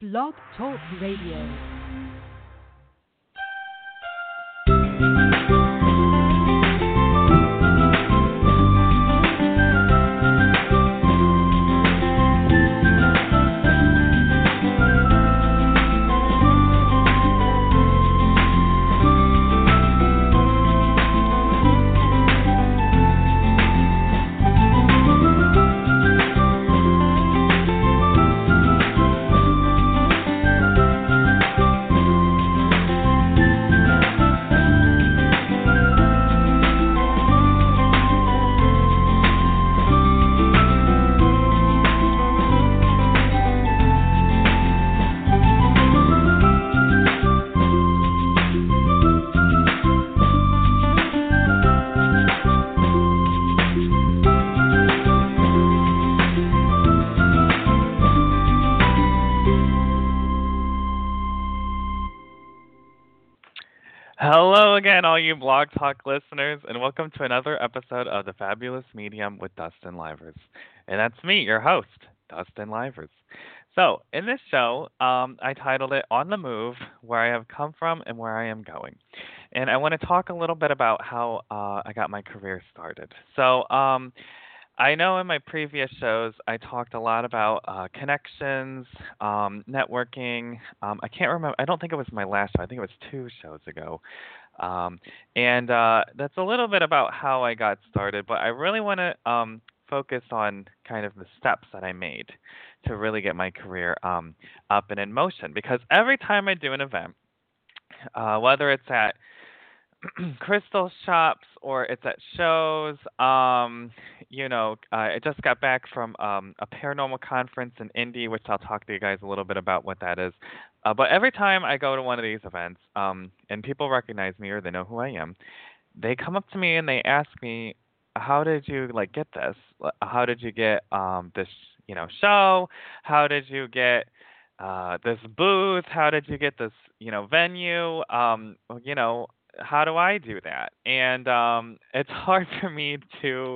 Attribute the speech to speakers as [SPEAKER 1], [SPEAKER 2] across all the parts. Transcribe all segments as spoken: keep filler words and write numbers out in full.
[SPEAKER 1] Blog Talk Radio.
[SPEAKER 2] Hello again, all you Blog Talk listeners, and welcome to another episode of The Fabulous Medium with Dustin Livers. And that's me, your host, Dustin Livers. So, in this show, um, I titled it On the Move, Where I Have Come From and Where I Am Going. And I want to talk a little bit about how uh, I got my career started. So, um, I know in my previous shows I talked a lot about uh, connections, um, networking. Um, I can't remember. I don't think it was my last show. I think it was two shows ago. Um, and uh, that's a little bit about how I got started. But I really want to um, focus on kind of the steps that I made to really get my career um, up and in motion. Because every time I do an event, uh, whether it's at crystal shops or it's at shows. Um, you know, uh, I just got back from um, a paranormal conference in Indy, which I'll talk to you guys a little bit about what that is. Uh, but every time I go to one of these events, um, and people recognize me or they know who I am, they come up to me and they ask me, "How did you like get this? How did you get um, this, you know, show? How did you get uh, this booth? How did you get this, you know, venue? Um, you know." How do I do that? And um, it's hard for me to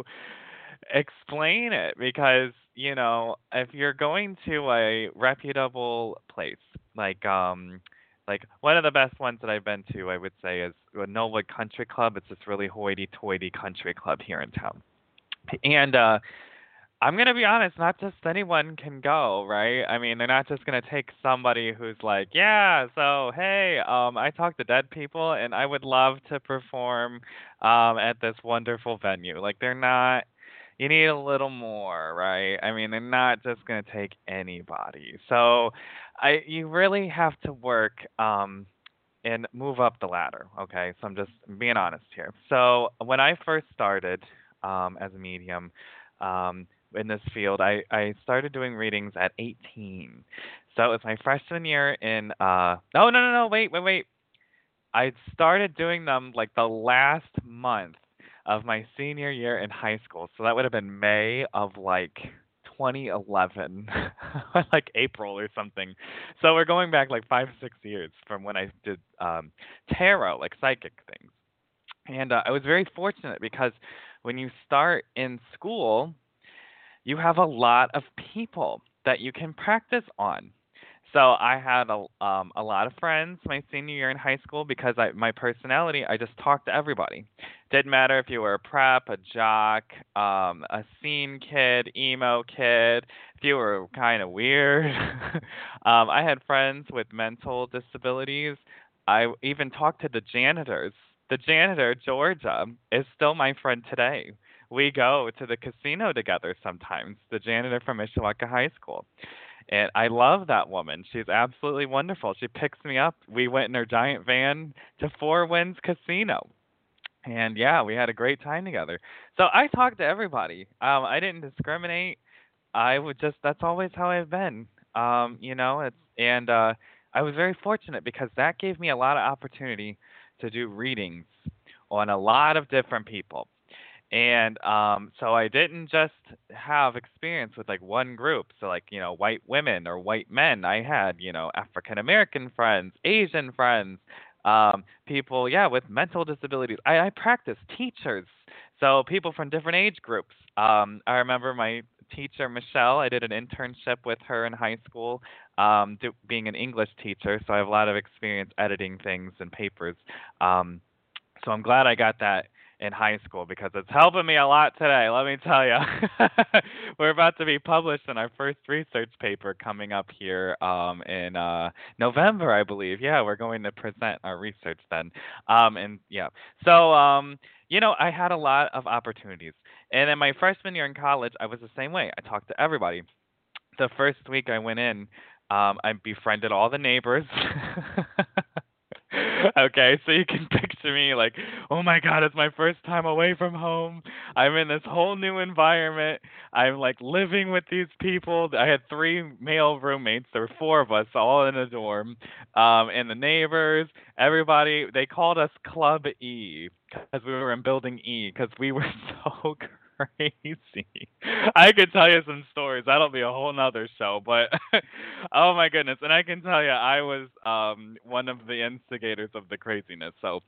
[SPEAKER 2] explain it because, you know, if you're going to a reputable place, like um, like one of the best ones that I've been to, I would say, is Nola Country Club. It's this really hoity-toity country club here in town. And uh, I'm going to be honest, not just anyone can go, right? I mean, they're not just going to take somebody who's like, yeah, so, hey, um, I talk to dead people and I would love to perform um, at this wonderful venue. Like, they're not, you need a little more, right? I mean, they're not just going to take anybody. So I, you really have to work um, and move up the ladder, okay? So I'm just being honest here. So when I first started um, as a medium, um, in this field, I, I started doing readings at eighteen. So it was my freshman year in, uh, no, no, no, no, wait, wait, wait. I started doing them like the last month of my senior year in high school. So that would have been May of like twenty eleven, like April or something. So we're going back like five, six years from when I did um, tarot, like psychic things. And uh, I was very fortunate because when you start in school, you have a lot of people that you can practice on. So I had a um, a lot of friends my senior year in high school because I my personality, I just talked to everybody. Didn't matter if you were a prep, a jock, um, a scene kid, emo kid, if you were kind of weird. um, I had friends with mental disabilities. I even talked to the janitors. The janitor, Georgia, is still my friend today. We go to the casino together sometimes, the janitor from Mishawaka High School. And I love that woman. She's absolutely wonderful. She picks me up. We went in her giant van to Four Winds Casino. And yeah, we had a great time together. So I talked to everybody. Um, I didn't discriminate. I would just, that's always how I've been. Um, you know, it's, and uh, I was very fortunate because that gave me a lot of opportunity to do readings on a lot of different people. And um, so I didn't just have experience with like one group. So like, you know, white women or white men. I had, you know, African American friends, Asian friends, um, people, yeah, with mental disabilities. I, I practiced teachers. So people from different age groups. Um, I remember my teacher, Michelle, I did an internship with her in high school. um, do, being an English teacher, so I have a lot of experience editing things and papers. Um, so I'm glad I got that in high school because it's helping me a lot today, let me tell you. We're about to be published in our first research paper coming up here um, in uh, November, I believe. Yeah, we're going to present our research then. Um, and yeah, so um, you know, I had a lot of opportunities. And in my freshman year in college, I was the same way. I talked to everybody. The first week I went in, um, I befriended all the neighbors. Okay, so you can picture me like, oh my God, it's my first time away from home. I'm in this whole new environment. I'm like living with these people. I had three male roommates. There were four of us all in a dorm. Um, and the neighbors, everybody, they called us Club E because we were in Building E because we were so crazy. I could tell you some stories. That'll be a whole nother show, but oh my goodness. And I can tell you, I was um, one of the instigators of the craziness. So,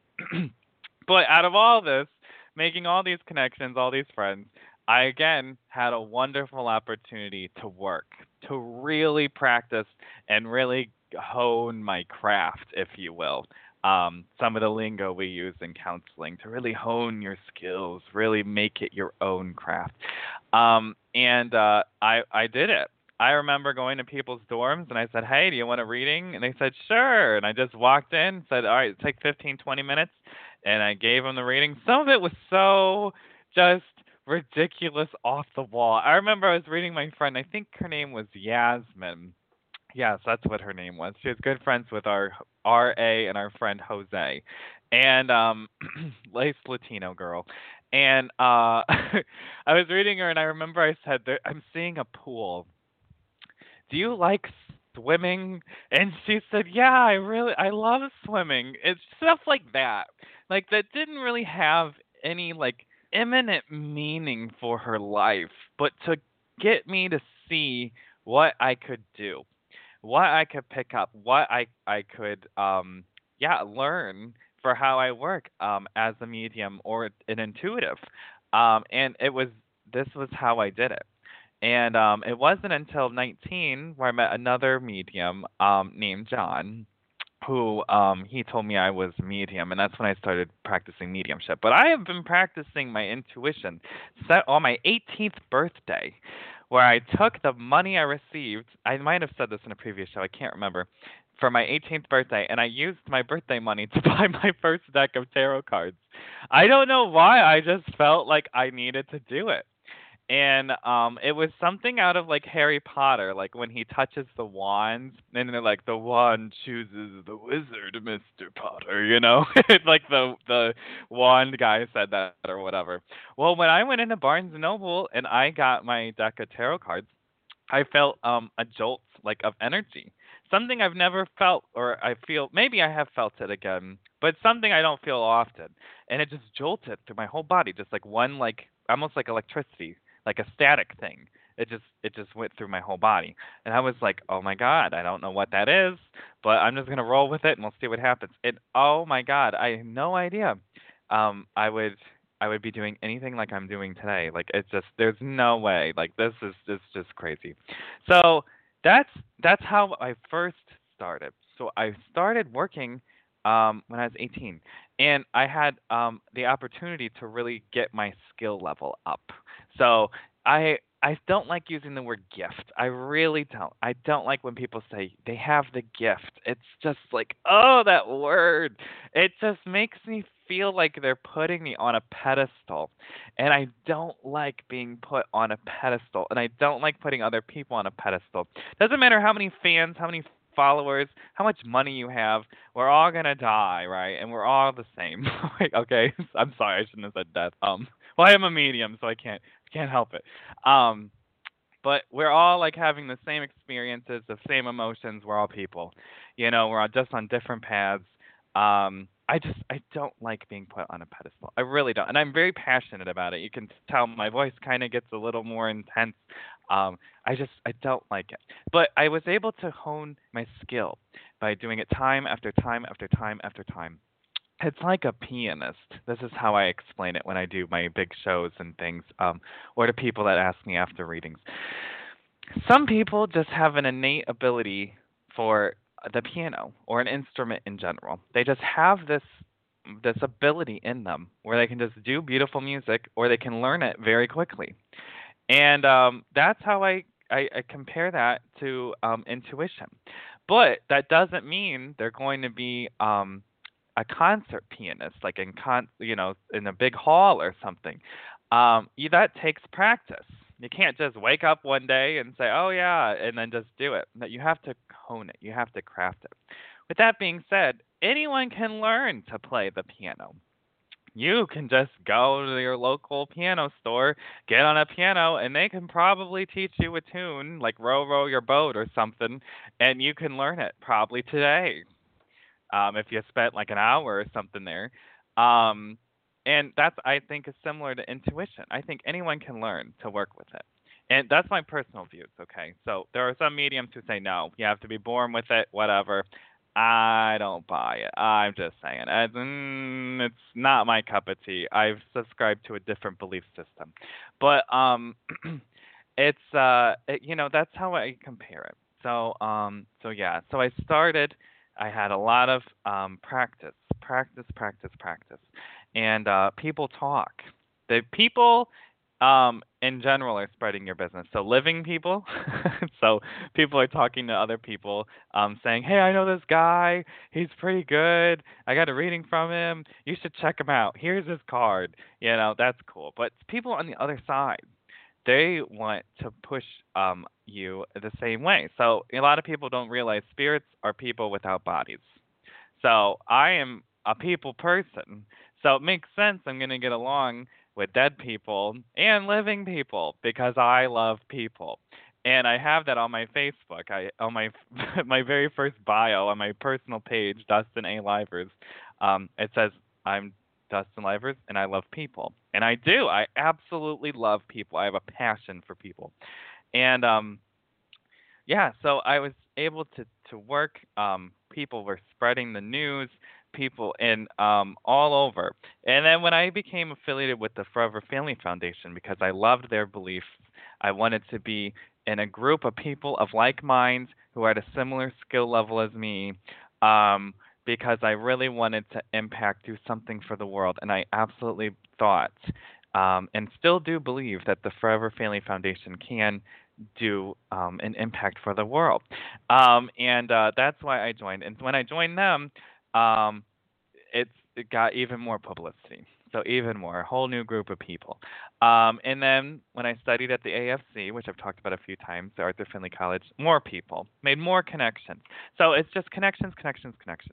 [SPEAKER 2] but out of all this, making all these connections, all these friends, I again had a wonderful opportunity to work, to really practice and really hone my craft, if you will. Um, some of the lingo we use in counseling to really hone your skills, really make it your own craft. Um, and uh, I I did it. I remember going to people's dorms and I said, "Hey, do you want a reading?" And they said, "Sure." And I just walked in, said, "All right, take fifteen, twenty minutes." And I gave them the reading. Some of it was so just ridiculous off the wall. I remember I was reading my friend, I think her name was Yasmin. Yes, that's what her name was. She was good friends with our R A and our friend Jose, and um, lace Latino girl. And uh, I was reading her, and I remember I said, there, "I'm seeing a pool. Do you like swimming?" And she said, "Yeah, I really, I love swimming." It's stuff like that, like that didn't really have any like imminent meaning for her life, but to get me to see what I could do, what I could pick up, what I I could um yeah, learn for how I work um as a medium or an intuitive. Um and it was this was how I did it. And um it wasn't until nineteen where I met another medium um named John who um he told me I was medium, and that's when I started practicing mediumship. But I have been practicing my intuition set on my eighteenth birthday, where I took the money I received. I might have said this in a previous show, I can't remember. For my eighteenth birthday, and I used my birthday money to buy my first deck of tarot cards. I don't know why, I just felt like I needed to do it. And um it was something out of like Harry Potter, like when he touches the wands and they're like the wand chooses the wizard, Mister Potter, you know? It's like the the wand guy said that or whatever. Well, when I went into Barnes and Noble and I got my deck of tarot cards, I felt um a jolt like of energy. Something I've never felt or I feel maybe I have felt it again, but something I don't feel often. And it just jolted through my whole body, just like one like almost like electricity, like a static thing. It just it just went through my whole body. And I was like, "Oh my god, I don't know what that is, but I'm just going to roll with it and we'll see what happens." And oh my god, I had no idea. Um I would I would be doing anything like I'm doing today. Like it's just there's no way. Like this is this just crazy. So that's that's how I first started. So I started working um, when I was eighteen, and I had um, the opportunity to really get my skill level up. So I I don't like using the word gift. I really don't. I don't like when people say they have the gift. It's just like, oh, that word. It just makes me feel like they're putting me on a pedestal. And I don't like being put on a pedestal. And I don't like putting other people on a pedestal. Doesn't matter how many fans, how many followers, how much money you have, we're all gonna die, right? And we're all the same. Like, okay, I'm sorry, I shouldn't have said death. Um, well, I am a medium, so I can't can't help it. Um, but we're all like having the same experiences, the same emotions. We're all people, you know. We're all just on different paths. Um, I just I don't like being put on a pedestal. I really don't, and I'm very passionate about it. You can tell my voice kind of gets a little more intense. Um, I just I don't like it, but I was able to hone my skill by doing it time after time after time after time. It's like a pianist. This is how I explain it when I do my big shows and things, um, or to people that ask me after readings. Some people just have an innate ability for the piano or an instrument in general. They just have this this ability in them where they can just do beautiful music or they can learn it very quickly. And um, that's how I, I, I compare that to um, intuition. But that doesn't mean they're going to be um, a concert pianist, like in con, you know, in a big hall or something. Um, you, that takes practice. You can't just wake up one day and say, "Oh yeah," and then just do it. That you have to hone it. You have to craft it. With that being said, anyone can learn to play the piano. You can just go to your local piano store, get on a piano, and they can probably teach you a tune like Row Row Your Boat or something, and you can learn it probably today um, if you spent like an hour or something there. Um, and that's, I think, is similar to intuition. I think anyone can learn to work with it. And that's my personal views, okay? So there are some mediums who say no, you have to be born with it, whatever. I don't buy it. I'm just saying. As in, it's not my cup of tea. I've subscribed to a different belief system. But um it's uh it, you know, that's how I compare it. So um so yeah, so I started I had a lot of um practice, practice, practice, practice. And uh people talk. The people um in general are spreading your business. So living people, so people are talking to other people, um saying, "Hey, I know this guy. He's pretty good. I got a reading from him. You should check him out. Here's his card." You know, that's cool. But people on the other side, they want to push um you the same way. So a lot of people don't realize spirits are people without bodies. So I am a people person. So it makes sense I'm going to get along with dead people and living people because I love people. And I have that on my Facebook. I on my my very first bio on my personal page, Dustin A. Livers. Um, it says I'm Dustin Livers and I love people. And I do. I absolutely love people. I have a passion for people. And um yeah, so I was able to to work. Um, people were spreading the news, people in um, all over. And then when I became affiliated with the Forever Family Foundation because I loved their beliefs, I wanted to be in a group of people of like minds who had a similar skill level as me. Um, because I really wanted to impact, do something for the world, and I absolutely thought, um, and still do believe that the Forever Family Foundation can do um, an impact for the world. Um, and uh, that's why I joined. And when I joined them, um, it's it got even more publicity. So even more, a whole new group of people. Um, and then when I studied at the A F C, which I've talked about a few times, the Arthur Finley College, more people, made more connections. So it's just connections, connections, connections.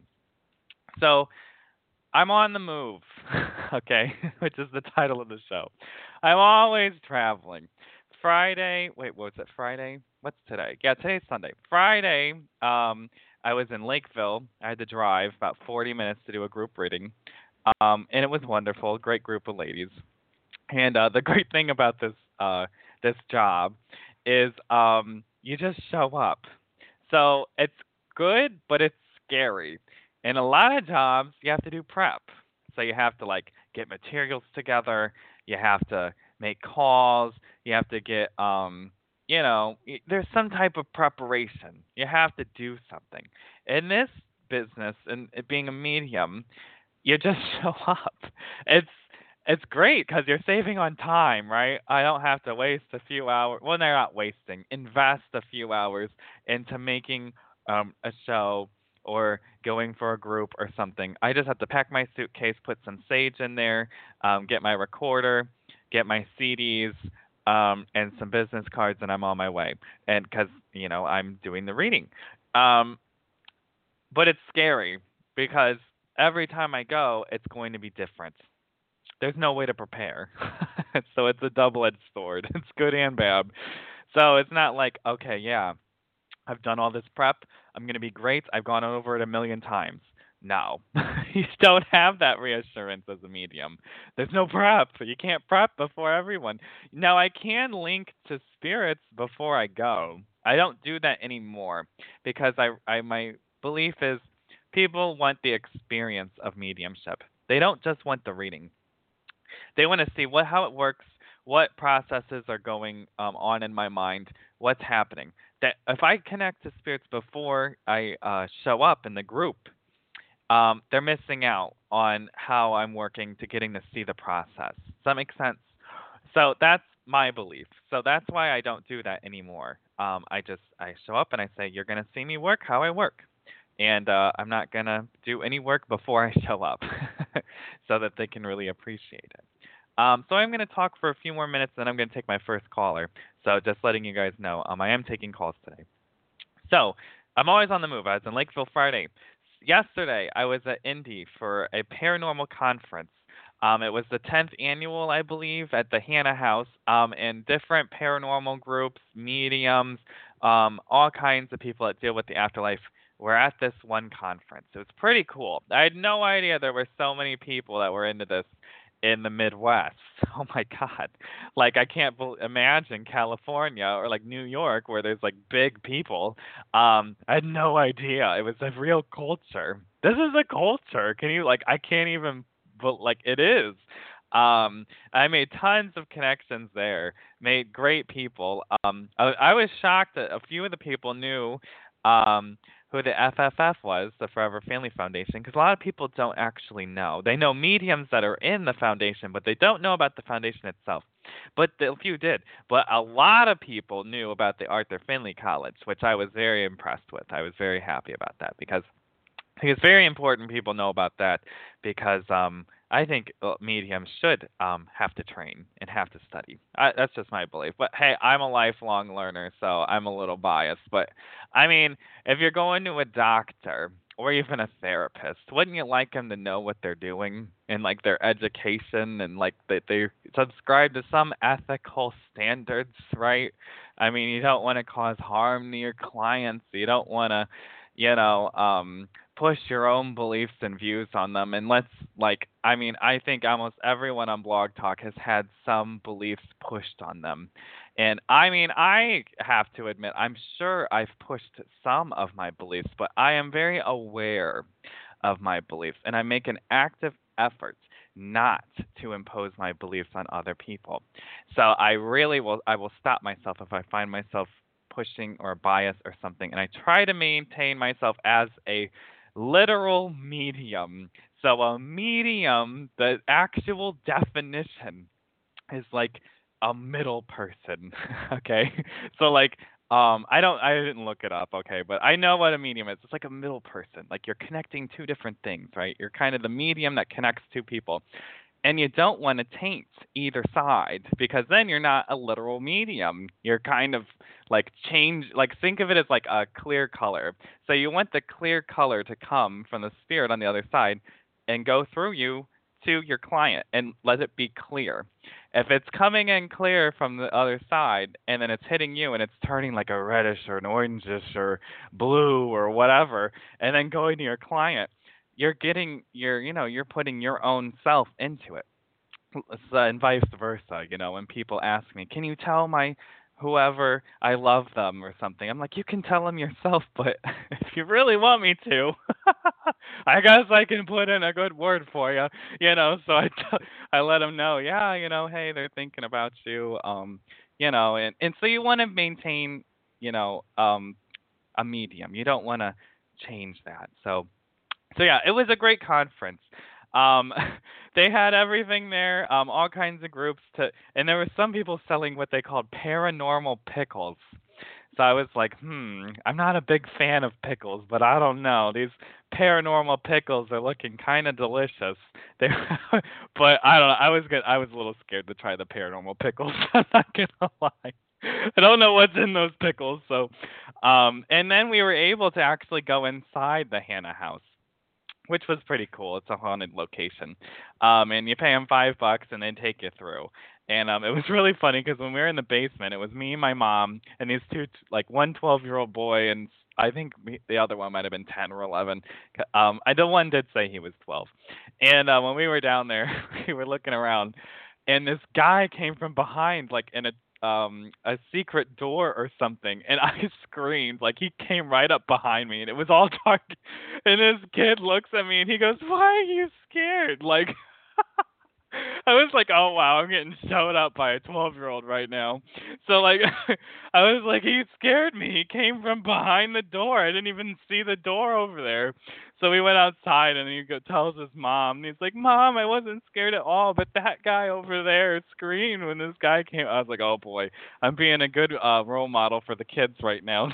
[SPEAKER 2] So I'm on the move, okay, which is the title of the show. I'm always traveling. Friday, wait, what was it? Friday? What's today? Yeah, today's Sunday. Friday, um, I was in Lakeville. I had to drive about forty minutes to do a group reading, um, and it was wonderful. Great group of ladies. And uh, the great thing about this uh, this job is um, you just show up. So it's good, but it's scary. In a lot of jobs, you have to do prep. So you have to like get materials together. You have to make calls. You have to get, um, you know, y- there's some type of preparation. You have to do something. In this business, and it being a medium, you just show up. It's it's great because you're saving on time, right? I don't have to waste a few hours. Well, they're not wasting. Invest a few hours into making um, a show or going for a group or something. I just have to pack my suitcase, put some sage in there, um, get my recorder, get my C Ds, um, and some business cards, and I'm on my way. And because you know I'm doing the reading, um, but it's scary because every time I go, it's going to be different. There's no way to prepare. So it's a double-edged sword. It's good and bad. So it's not like, okay, yeah, I've done all this prep. I'm going to be great. I've gone over it a million times. No, you don't have that reassurance as a medium. There's no prep. You can't prep before everyone. Now, I can link to spirits before I go. I don't do that anymore because I, I my belief is people want the experience of mediumship. They don't just want the reading. They want to see what how it works, what processes are going um, on in my mind, what's happening. That if I connect to spirits before I uh, show up in the group, um, they're missing out on how I'm working to getting to see the process. Does that make sense? So that's my belief. So that's why I don't do that anymore. Um, I just I show up and I say, "You're gonna see me work how I work," and uh, I'm not gonna do any work before I show up, so that they can really appreciate it. Um, so I'm gonna talk for a few more minutes, then I'm gonna take my first caller. So just letting you guys know, um, I am taking calls today. So I'm always on the move. I was in Lakeville Friday. Yesterday, I was at Indy for a paranormal conference. Um, it was the tenth annual, I believe, at the Hannah House, um, and different paranormal groups, mediums, um, all kinds of people that deal with the afterlife were at this one conference. It was pretty cool. I had no idea there were so many people that were into this in the Midwest. Oh my God. Like I can't bel imagine California or like New York where there's like big people. Um, I had no idea. It was a real culture. This is a culture. Can you like I can't even but like it is. Um, I made tons of connections there. Made great people. Um, I, I was shocked that a few of the people knew um who the F F F was, the Forever Family Foundation, because a lot of people don't actually know. They know mediums that are in the foundation, but they don't know about the foundation itself. But a few did. But a lot of people knew about the Arthur Finley College, which I was very impressed with. I was very happy about that because I think it's very important people know about that because um, I think uh, mediums should um, have to train and have to study. I, that's just my belief. But hey, I'm a lifelong learner, so I'm a little biased. But I mean, if you're going to a doctor or even a therapist, wouldn't you like them to know what they're doing and like their education and like that they subscribe to some ethical standards, right? I mean, you don't want to cause harm to your clients. You don't want to, you know, um, push your own beliefs and views on them. And let's like, I mean, I think almost everyone on Blog Talk has had some beliefs pushed on them. And I mean, I have to admit, I'm sure I've pushed some of my beliefs, but I am very aware of my beliefs, and I make an active effort not to impose my beliefs on other people. So I really will I will stop myself if I find myself pushing or bias or something, and I try to maintain myself as a literal medium. So a medium, the actual definition is like a middle person. Okay, so like um I don't I didn't look it up, okay, but I know what a medium is. It's like a middle person, like you're connecting two different things, right? You're kind of the medium that connects two people, and you don't want to taint either side because then you're not a literal medium. You're kind of like change like think of it as like a clear color. So you want the clear color to come from the spirit on the other side and go through you to your client and let it be clear. If it's coming in clear from the other side and then it's hitting you and it's turning like a reddish or an orangish or blue or whatever and then going to your client, you're getting your you know you're putting your own self into it. Uh, and vice versa. You know, when people ask me, "Can you tell my whoever I love them or something?" I'm like, "You can tell them yourself, but if you really want me to, I guess I can put in a good word for you." You know, so I t- I let them know, yeah, you know, hey, they're thinking about you. Um, you know, and and so you want to maintain, you know, um, a medium. You don't want to change that. So so yeah, it was a great conference. Um, they had everything there, um, all kinds of groups to, and there were some people selling what they called paranormal pickles. So I was like, hmm, I'm not a big fan of pickles, but I don't know. These paranormal pickles are looking kind of delicious. They, but I don't know. I was good. I was a little scared to try the paranormal pickles. I'm not gonna lie. I don't know what's in those pickles. So, um, and then we were able to actually go inside the Hannah house, which was pretty cool. It's a haunted location, um, and you pay them five bucks and they take you through. And um, it was really funny because when we were in the basement, it was me, my mom, and these two, like one twelve-year-old boy, and I think me- the other one might have been ten or eleven. Um, I the one did say he was twelve. And uh, when we were down there, we were looking around, and this guy came from behind, like in a um a secret door or something, and I screamed like he came right up behind me and it was all dark, and this kid looks at me and he goes, "Why are you scared?" Like I was like, oh wow, I'm getting showed up by a twelve year old right now. So like, I was like, he scared me. He came from behind the door. I didn't even see the door over there. So we went outside and he go, tells his mom. And he's like, Mom, I wasn't scared at all, but that guy over there screamed when this guy came. I was like, oh boy, I'm being a good uh, role model for the kids right now.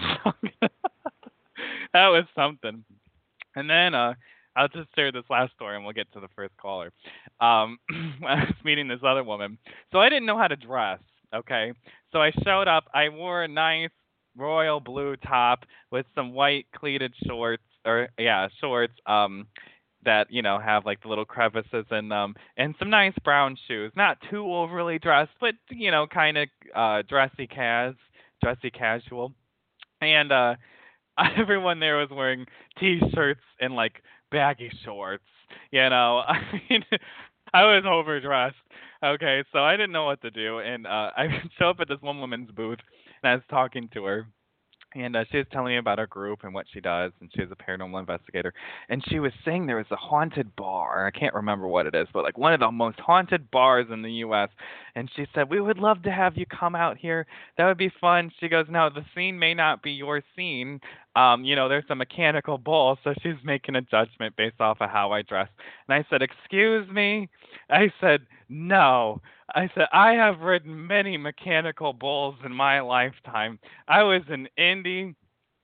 [SPEAKER 2] That was something. And then uh, I'll just share this last story, and we'll get to the first caller. Um, I was meeting this other woman, so I didn't know how to dress. Okay, so I showed up. I wore a nice royal blue top with some white pleated shorts, or yeah, shorts. Um, that you know have like the little crevices in them, and some nice brown shoes. Not too overly dressed, but you know, kind of uh, dressy cas, dressy casual. And uh, everyone there was wearing t-shirts and like baggy shorts. You know, I mean, I was overdressed. Okay, so I didn't know what to do, and uh, I show up at this one woman's booth, and I was talking to her, and uh, she was telling me about her group and what she does, and she was a paranormal investigator. And she was saying there was a haunted bar. I can't remember what it is, but like one of the most haunted bars in the U S. And she said, "We would love to have you come out here. That would be fun." She goes, "No, the scene may not be your scene. Um, you know, there's a mechanical bull." So she's making a judgment based off of how I dress. And I said, "Excuse me?" I said, "No." I said, "I have ridden many mechanical bulls in my lifetime. I was in Indy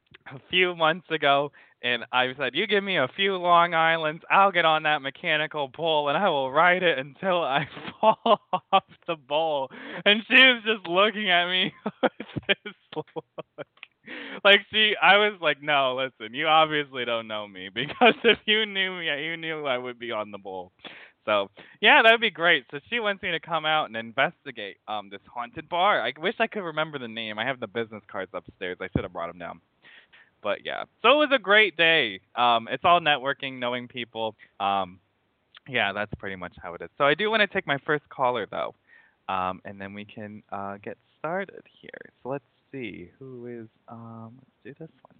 [SPEAKER 2] a few months ago, and I said, you give me a few Long Islands, I'll get on that mechanical bull, and I will ride it until I fall off the bull." And she was just looking at me with this look. Like she, I was like, "No, listen, you obviously don't know me because if you knew me, you knew I would be on the bull." So yeah, that would be great. So she wants me to come out and investigate um this haunted bar. I wish I could remember the name. I have the business cards upstairs. I should have brought them down. But yeah, so it was a great day. Um, it's all networking, knowing people. Um, yeah, that's pretty much how it is. So I do want to take my first caller though, um, and then we can uh, get started here. So let's see who is. Um, let's do this one.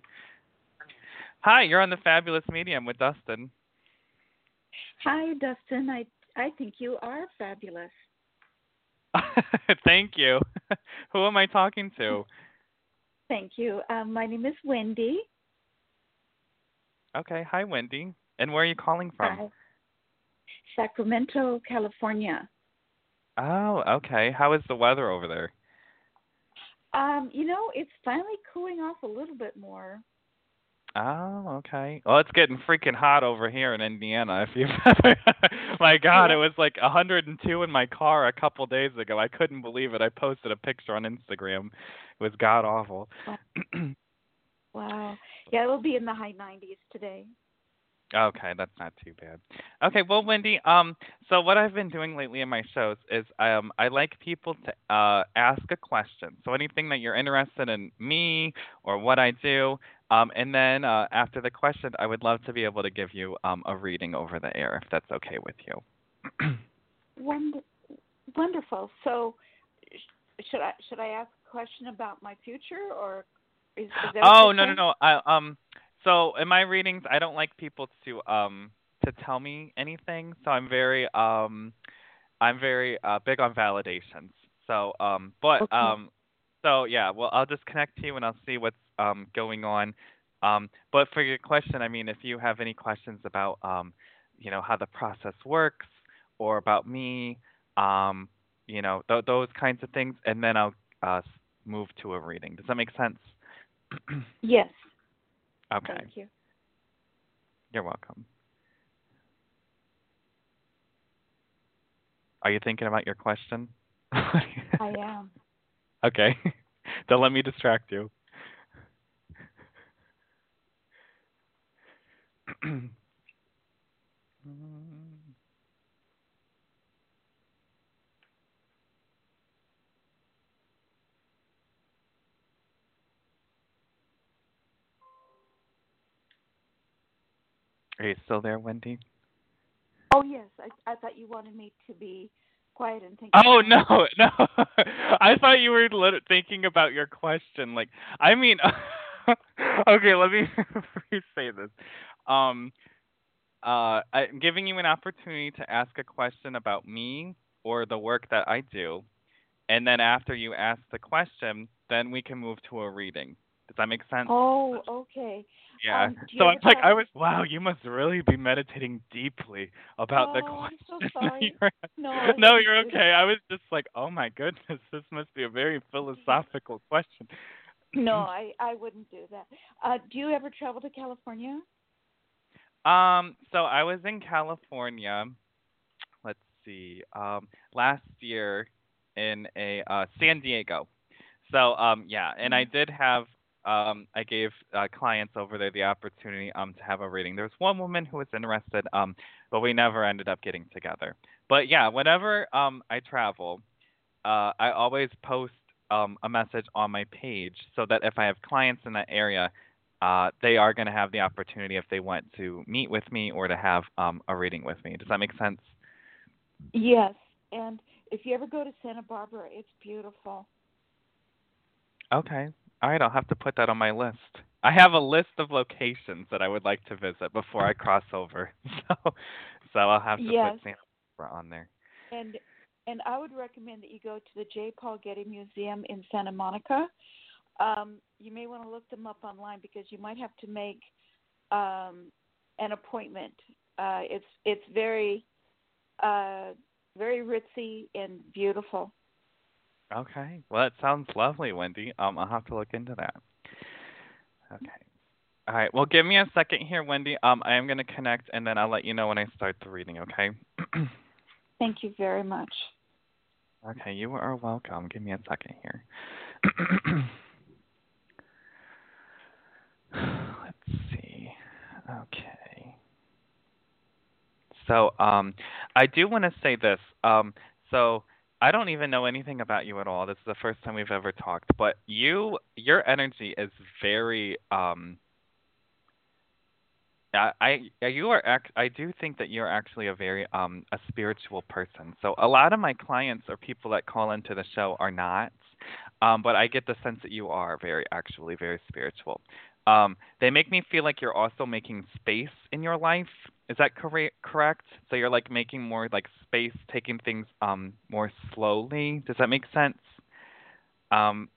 [SPEAKER 2] Hi, you're on the Fabulous Medium with Dustin.
[SPEAKER 1] Hi, Dustin. I I think you are fabulous.
[SPEAKER 2] Thank you. Who am I talking to?
[SPEAKER 1] Thank you. Um, my name is Wendy.
[SPEAKER 2] Okay, hi Wendy. And where are you calling from?
[SPEAKER 1] Hi. Sacramento, California.
[SPEAKER 2] Oh, okay. How is the weather over there?
[SPEAKER 1] Um, you know, it's finally cooling off a little bit more.
[SPEAKER 2] Oh, okay. Well, it's getting freaking hot over here in Indiana. If you've ever, my God, it
[SPEAKER 1] Yeah.
[SPEAKER 2] was like one hundred two in my car a couple days ago. I couldn't believe it. I posted a picture on Instagram. It was god awful.
[SPEAKER 1] Wow. Yeah, it'll be in the high nineties today.
[SPEAKER 2] Okay, that's not too bad. Okay, well, Wendy, um, so what I've been doing lately in my shows is um, I like people to uh, ask a question. So anything that you're interested in me or what I do, um, and then uh, after the question, I would love to be able to give you um, a reading over the air if that's okay with you.
[SPEAKER 1] Wonder- wonderful. So, sh- should I should I ask a question about my future, or is, is that
[SPEAKER 2] Oh, no, no,
[SPEAKER 1] okay?
[SPEAKER 2] no. I um so in my readings I don't like people to um to tell me anything. So I'm very um I'm very uh big on validations. So um but
[SPEAKER 1] Okay.
[SPEAKER 2] um so yeah, well I'll just connect to you and I'll see what's um going on. Um but for your question, I mean if you have any questions about um you know how the process works or about me, um you know th- those kinds of things, and then I'll uh s- move to a reading. Does that make sense?
[SPEAKER 1] Yes.
[SPEAKER 2] Okay,
[SPEAKER 1] Thank you.
[SPEAKER 2] you're welcome. Are you thinking about your question?
[SPEAKER 1] I am.
[SPEAKER 2] Okay. Don't let me distract you. Are you still there, Wendy?
[SPEAKER 1] Oh yes, I I thought you wanted me to be quiet and think
[SPEAKER 2] Oh
[SPEAKER 1] about my
[SPEAKER 2] no,
[SPEAKER 1] future.
[SPEAKER 2] no. I thought you were lit- thinking about your question. Like, I mean, okay. Let me rephrase this. Um, uh, I'm giving you an opportunity to ask a question about me or the work that I do, and then after you ask the question, then we can move to a reading. Does that make sense?
[SPEAKER 1] Oh, okay.
[SPEAKER 2] Yeah.
[SPEAKER 1] Um, do
[SPEAKER 2] So
[SPEAKER 1] you
[SPEAKER 2] I
[SPEAKER 1] ever
[SPEAKER 2] was like, I
[SPEAKER 1] travel?
[SPEAKER 2] was, wow, you must really be meditating deeply about the
[SPEAKER 1] Oh, I'm so
[SPEAKER 2] question that
[SPEAKER 1] sorry.
[SPEAKER 2] you're.
[SPEAKER 1] No, I
[SPEAKER 2] No,
[SPEAKER 1] wouldn't
[SPEAKER 2] you're
[SPEAKER 1] do that.
[SPEAKER 2] okay. I was just like, oh my goodness, this must be a very philosophical question.
[SPEAKER 1] No, I I wouldn't do that. Uh, do you ever travel to California?
[SPEAKER 2] Um, so I was in California. Let's see. Um, last year in a uh, San Diego. So um, yeah, and I
[SPEAKER 1] Mm.
[SPEAKER 2] did have um, I gave uh, clients over there the opportunity um to have a reading. There was one woman who was interested, um, but we never ended up getting together. But yeah, whenever um I travel, uh, I always post um, a message on my page so that if I have clients in that area, uh, they are going to have the opportunity if they want to meet with me or to have um, a reading with me. Does that make sense?
[SPEAKER 1] Yes, and if you ever go to Santa Barbara, it's beautiful.
[SPEAKER 2] Okay. All right, I'll have to put that on my list. I have a list of locations that I would like to visit before I cross over. So, so I'll have to put
[SPEAKER 1] Yes,
[SPEAKER 2] Santa Barbara on there.
[SPEAKER 1] and and I would recommend that you go to the J. Paul Getty Museum in Santa Monica. Um, you may want to look them up online because you might have to make um, an appointment. Uh, it's it's very uh, very ritzy and beautiful.
[SPEAKER 2] Okay. Well, that sounds lovely, Wendy. Um, I'll have to look into that. Okay. All right. Well, give me a second here, Wendy. Um, I am going to connect, and then I'll let you know when I start the reading. Okay.
[SPEAKER 1] Thank you very much.
[SPEAKER 2] Okay. You are welcome. Give me a second here. Let's see. Okay. So, um, I do want to say this. Um, so I don't even know anything about you at all. This is the first time we've ever talked, but you, your energy is very, um, I, I yeah, you are act I do think that you're actually a very um a spiritual person. So a lot of my clients or people that call into the show are not. Um, but I get the sense that you are very actually very spiritual. Um, they make me feel like you're also making space in your life. Is that correct correct? So you're like making more like space, taking things um more slowly. Does that make sense? Um,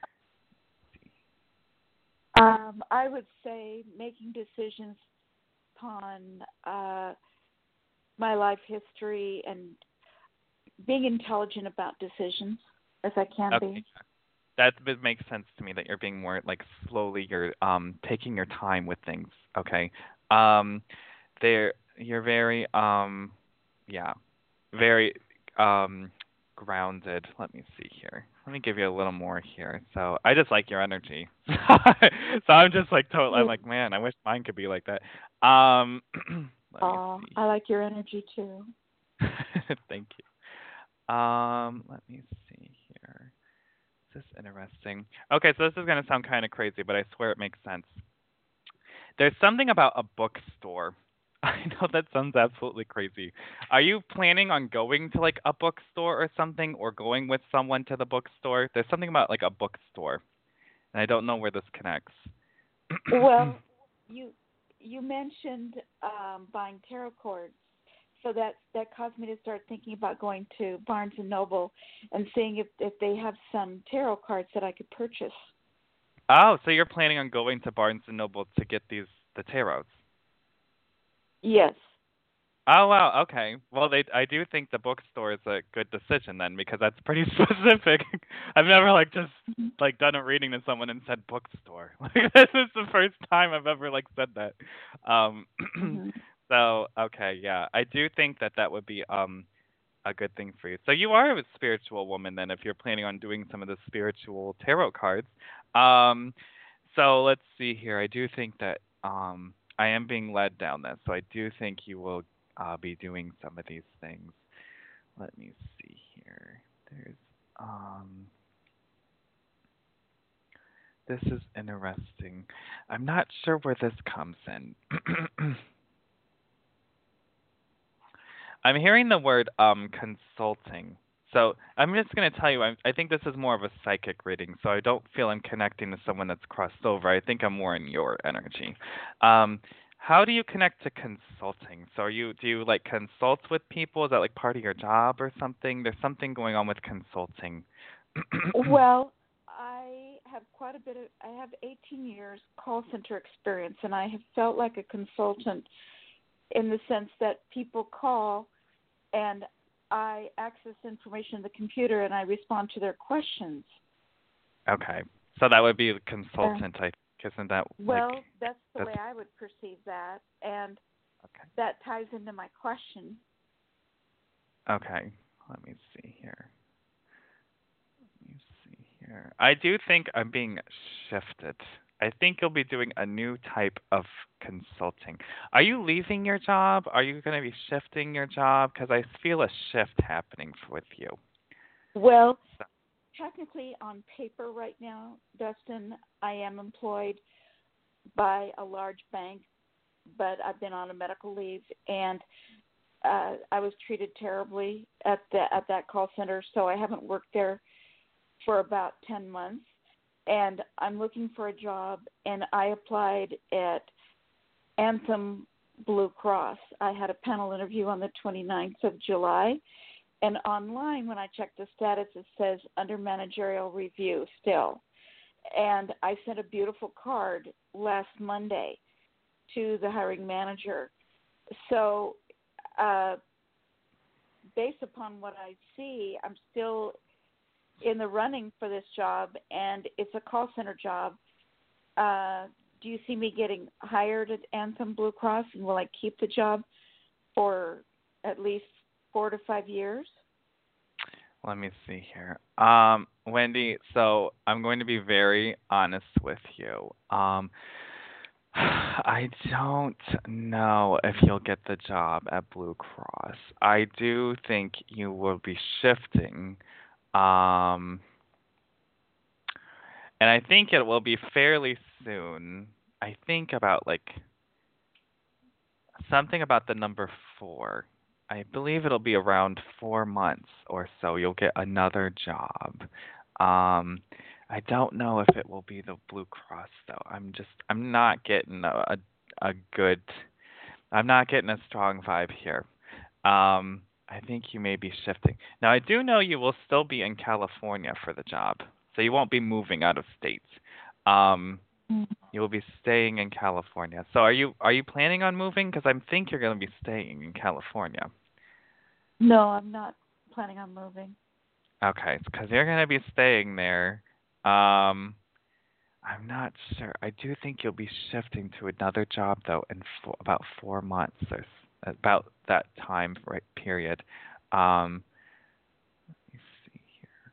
[SPEAKER 1] Um, I would say making decisions upon uh, my life history and being intelligent about decisions as I can
[SPEAKER 2] okay.
[SPEAKER 1] be.
[SPEAKER 2] That bit makes sense to me that you're being more like slowly you're um taking your time with things. Okay. Um there you're very um yeah, very um grounded. Let me see here. Let me give you a little more here. So I just like your energy. So I'm just like total I'm
[SPEAKER 1] Yeah.
[SPEAKER 2] like, man, I wish mine could be like that. Um let me
[SPEAKER 1] Oh,
[SPEAKER 2] see
[SPEAKER 1] I like your energy too.
[SPEAKER 2] here. Thank you. Um let me see here. This is interesting. Okay, so this is going to sound kind of crazy, but I swear it makes sense. There's something about a bookstore. I know that sounds absolutely crazy. Are you planning on going to like a bookstore or something, or going with someone to the bookstore? There's something about like a bookstore, and I don't know where this connects.
[SPEAKER 1] Well, you you mentioned um, buying tarot cards, so that that caused me to start thinking about going to Barnes and Noble and seeing if if they have some tarot cards that I could purchase.
[SPEAKER 2] Oh, so you're planning on going to Barnes and Noble to get these the tarots?
[SPEAKER 1] Yes.
[SPEAKER 2] Oh wow, okay. Well, they I do think the bookstore is a good decision then because that's pretty specific. I've never like just
[SPEAKER 1] Mhm.
[SPEAKER 2] like done a reading to someone and said bookstore. Like this is the first time I've ever like said that. Um
[SPEAKER 1] Mhm.
[SPEAKER 2] so okay, yeah. I do think that that would be um a good thing for you. So you are a spiritual woman then if you're planning on doing some of the spiritual tarot cards. Um so let's see here. I do think that um I am being led down this. So I do think you will uh, be doing some of these things. Let me see here. There's um this is interesting. I'm not sure where this comes in. I'm hearing the word um consulting. So I'm just going to tell you, I, I think this is more of a psychic reading, so I don't feel I'm connecting to someone that's crossed over. I think I'm more in your energy. Um, How do you connect to consulting? So are you do you like consult with people? Is that like part of your job or something? There's something going on with consulting.
[SPEAKER 1] Well, I have quite a bit of, I have eighteen years call center experience, and I have felt like a consultant in the sense that people call and I access information in the computer and I respond to their questions.
[SPEAKER 2] Okay. So that would be the
[SPEAKER 1] Uh,
[SPEAKER 2] consultant, I think. Isn't that like
[SPEAKER 1] well, that's the
[SPEAKER 2] that's
[SPEAKER 1] way I would perceive that, and
[SPEAKER 2] okay.
[SPEAKER 1] that ties into my question.
[SPEAKER 2] Okay. Let me see here. Let me see here. I do think I'm being shifted. I think you'll be doing a new type of consulting. Are you leaving your job? Are you going to be shifting your job? Because I feel a shift happening f- with you.
[SPEAKER 1] Well,
[SPEAKER 2] So,
[SPEAKER 1] technically on paper right now, Dustin, I am employed by a large bank, but I've been on a medical leave, and uh, I was treated terribly at the at that call center, so I haven't worked there for about ten months, and I'm looking for a job, and I applied at Anthem Blue Cross. I had a panel interview on the twenty-ninth of July, and online when I check the status, it says under managerial review still. And I sent a beautiful card last Monday to the hiring manager. So uh, based upon what I see, I'm still in the running for this job, and it's a call center job. Uh, do you see me getting hired at Anthem Blue Cross, and will I keep the job for at least four to five years?
[SPEAKER 2] let me see here. Um, Wendy, so I'm going to be very honest with you. Um, I don't know if you'll get the job at Blue Cross. I do think you will be shifting. Um, and I think it will be fairly soon. I think about like something about the number four. I believe it'll be around four months or so. You'll get another job. Um, I don't know if it will be the Blue Cross though. I'm just I'm not getting a a, a good. I'm not getting a strong vibe here. Um, I think you may be shifting. Now I do know you will still be in California for the job, so you won't be moving out of state. Um, you will be staying in California. So are you are you planning on moving? Because I think you're going to be staying in California.
[SPEAKER 1] No, I'm not planning on moving.
[SPEAKER 2] Okay, because you're going to be staying there. Um, I'm not sure. I do think you'll be shifting to another job though in fo- about four months or s- about that time right period. Um, let me see here.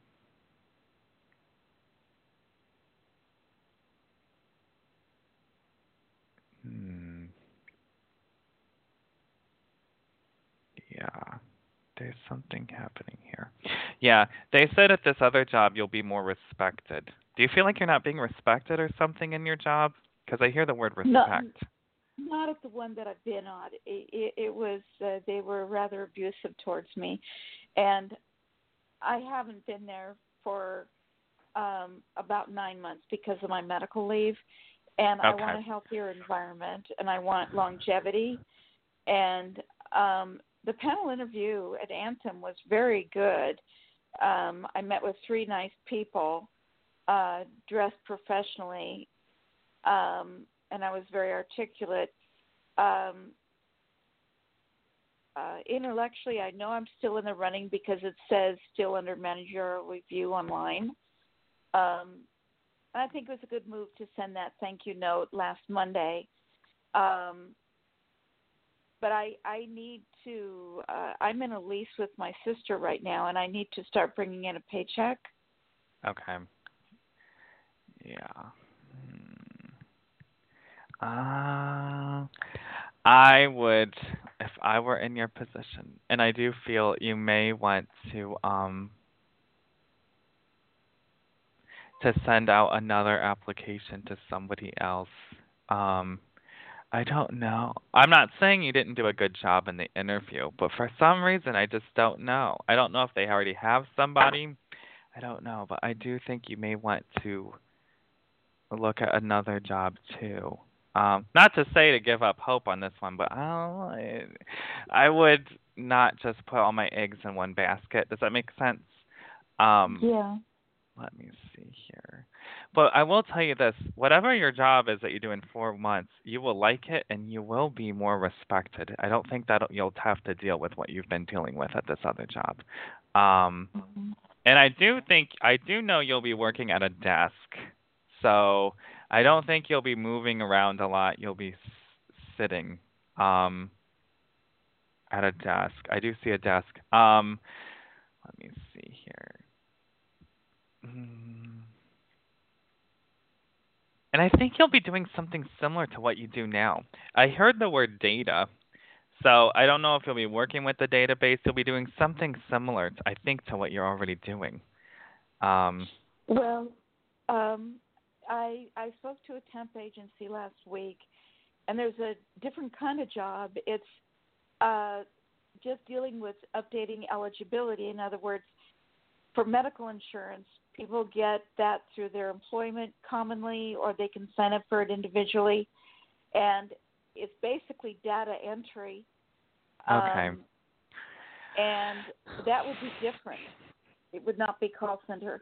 [SPEAKER 2] Hmm. Yeah. There's something happening here. Yeah, they said at this other job you'll be more respected. Do you feel like you're not being respected or something in your job? Because I hear the word
[SPEAKER 1] No,
[SPEAKER 2] respect.
[SPEAKER 1] not at the one that I've been on. It, it, it was uh, they were rather abusive towards me, and I haven't been there for um, about nine months because of my medical leave, and I
[SPEAKER 2] Okay.
[SPEAKER 1] want a healthier environment, and I want longevity. And um, the panel interview at Anthem was very good. Um, I met with three nice people, uh, dressed professionally, um, and I was very articulate. Um, uh, intellectually, I know I'm still in the running because it says still under managerial review online. Um, and I think it was a good move to send that thank you note last Monday. Um, but I, I need to, uh, I'm in a lease with my sister right now, and I need to start bringing in a paycheck.
[SPEAKER 2] Okay. Yeah. Hmm. Uh, I would, if I were in your position, and I do feel you may want to um to send out another application to somebody else. Um, I don't know. I'm not saying you didn't do a good job in the interview, but for some reason I just don't know. I don't know if they already have somebody. I don't know, but I do think you may want to look at another job too. Um, not to say to give up hope on this one, but I, I would not just put all my eggs in one basket. Does that make sense? Um,
[SPEAKER 1] Yeah.
[SPEAKER 2] let me see here. But I will tell you this, whatever your job is that you do in four months, you will like it and you will be more respected. I don't think that you'll have to deal with what you've been dealing with at this other job. Um,
[SPEAKER 1] Mhm.
[SPEAKER 2] and I do think I do know you'll be working at a desk. So, I don't think you'll be moving around a lot. You'll be s- sitting um at a desk. I do see a desk. Um, let me see here. Mm. And I think you'll be doing something similar to what you do now. I heard the word data, so I don't know if you'll be working with the database. You'll be doing something similar, to, I think, to what you're already doing. Um,
[SPEAKER 1] Well, um, I I spoke to a temp agency last week, and there's a different kind of job. It's uh, just dealing with updating eligibility. In other words, for medical insurance, people get that through their employment commonly, or they can sign up for it individually. And it's basically data entry.
[SPEAKER 2] okay,
[SPEAKER 1] Um, and that would be different. It would not be call center.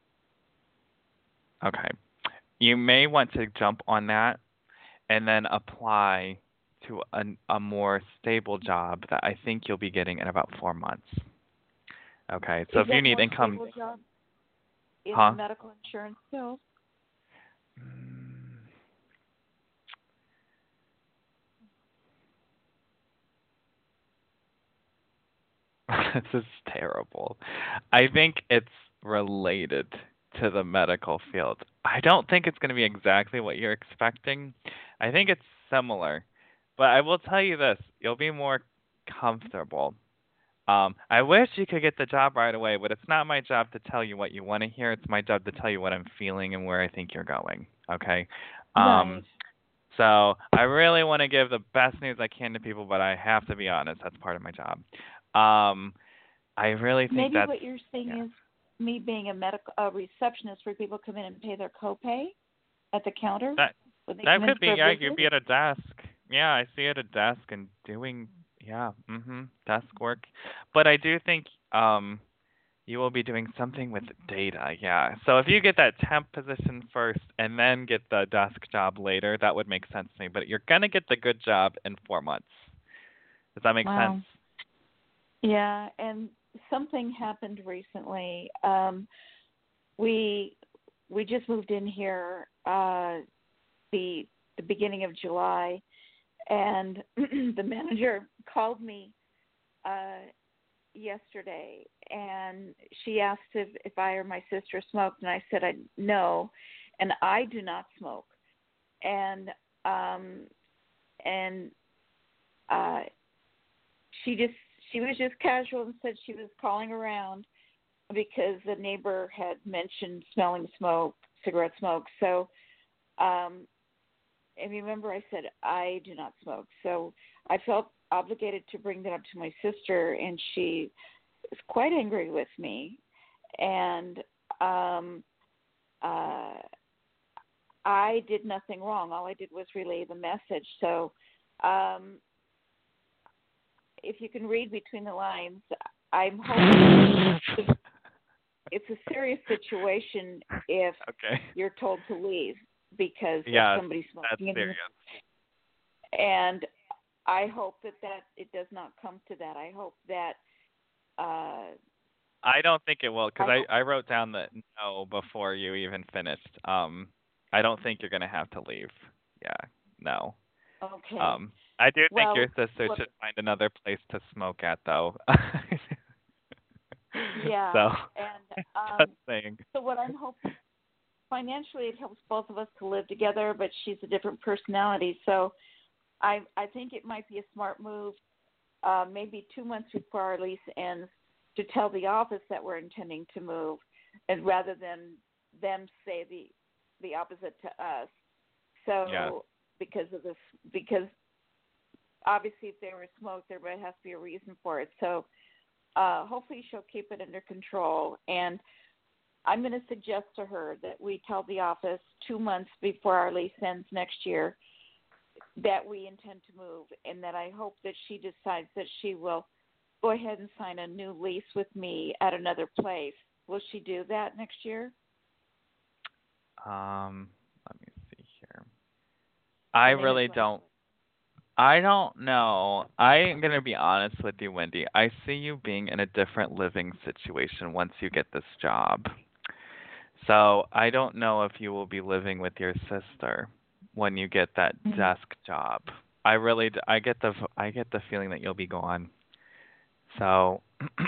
[SPEAKER 2] okay. You may want to jump on that and then apply to a, a more stable job that I think you'll be getting in about four months. Okay, so
[SPEAKER 1] Is
[SPEAKER 2] if you
[SPEAKER 1] that
[SPEAKER 2] need
[SPEAKER 1] more
[SPEAKER 2] income,
[SPEAKER 1] stable job in the
[SPEAKER 2] huh?
[SPEAKER 1] medical insurance field?
[SPEAKER 2] Mm, this is terrible. I think it's related to the medical field. I don't think it's going to be exactly what you're expecting. I think it's similar. But I will tell you this, you'll be more comfortable. Um, I wish you could get the job right away, but it's not my job to tell you what you want to hear. It's my job to tell you what I'm feeling and where I think you're going. Okay?
[SPEAKER 1] Right.
[SPEAKER 2] Um, so I really want to give the best news I can to people, but I have to be honest. That's part of my job. Um, I really think
[SPEAKER 1] Maybe
[SPEAKER 2] that's
[SPEAKER 1] what you're saying
[SPEAKER 2] yeah.
[SPEAKER 1] is me being a medical a receptionist where people come in and pay their copay at the counter
[SPEAKER 2] That
[SPEAKER 1] when they
[SPEAKER 2] that
[SPEAKER 1] come in
[SPEAKER 2] could be
[SPEAKER 1] for a
[SPEAKER 2] yeah. You'd
[SPEAKER 1] visit.
[SPEAKER 2] be at a desk. Yeah, I see at a desk and doing yeah. Mhm. Desk work, but I do think um you will be doing something with data. Yeah. So if you get that temp position first and then get the desk job later, that would make sense to me. But you're gonna get the good job in four months. Does that make sense?
[SPEAKER 1] Wow. Yeah, and something happened recently. Um, we we just moved in here uh, the the beginning of July, and the manager called me uh, yesterday, and she asked if if I or my sister smoked, and I said I no, and I do not smoke, and um, and uh, she just she was just casual and said she was calling around because the neighbor had mentioned smelling smoke, cigarette smoke. So, um, and remember, I said I do not smoke. So I felt obligated to bring that up to my sister, and she was quite angry with me. And um, uh, I did nothing wrong. All I did was relay the message. So, um, if you can read between the lines, I'm hoping it's a serious situation if
[SPEAKER 2] Okay.
[SPEAKER 1] you're told to leave because of
[SPEAKER 2] Yes,
[SPEAKER 1] somebody
[SPEAKER 2] that's
[SPEAKER 1] smoking in
[SPEAKER 2] serious.
[SPEAKER 1] the, and I hope that that it does not come to that. I hope that uh
[SPEAKER 2] I don't think it will because
[SPEAKER 1] I
[SPEAKER 2] I
[SPEAKER 1] hope
[SPEAKER 2] I wrote down the no before you even finished. Um, I don't think you're gonna have to leave. Yeah, no.
[SPEAKER 1] okay.
[SPEAKER 2] Um, I do think your
[SPEAKER 1] Well,
[SPEAKER 2] sister
[SPEAKER 1] look,
[SPEAKER 2] should find another place to smoke at, though.
[SPEAKER 1] yeah,
[SPEAKER 2] So,
[SPEAKER 1] and
[SPEAKER 2] just
[SPEAKER 1] um
[SPEAKER 2] saying.
[SPEAKER 1] so what I'm hoping financially it helps both of us to live together, but she's a different personality, so I I think it might be a smart move uh, maybe two months before our lease ends to tell the office that we're intending to move, and rather than them say the the opposite to us.
[SPEAKER 2] Yeah.
[SPEAKER 1] So because of this, because obviously if they were smoked, there has to be a reason for it. So uh, hopefully she'll keep it under control. And I'm going to suggest to her that we tell the office two months before our lease ends next year that we intend to move, and that I hope that she decides that she will go ahead and sign a new lease with me at another place. Will she do that next year?
[SPEAKER 2] Um, let me see here. I
[SPEAKER 1] Her name is
[SPEAKER 2] really
[SPEAKER 1] Rachel.
[SPEAKER 2] don't. I don't know. I'm gonna be honest with you, Wendy. I see you being in a different living situation once you get this job. So I don't know if you will be living with your sister when you get that
[SPEAKER 1] Mm.
[SPEAKER 2] desk job. I really, d- I get the, I get the feeling that you'll be gone. So,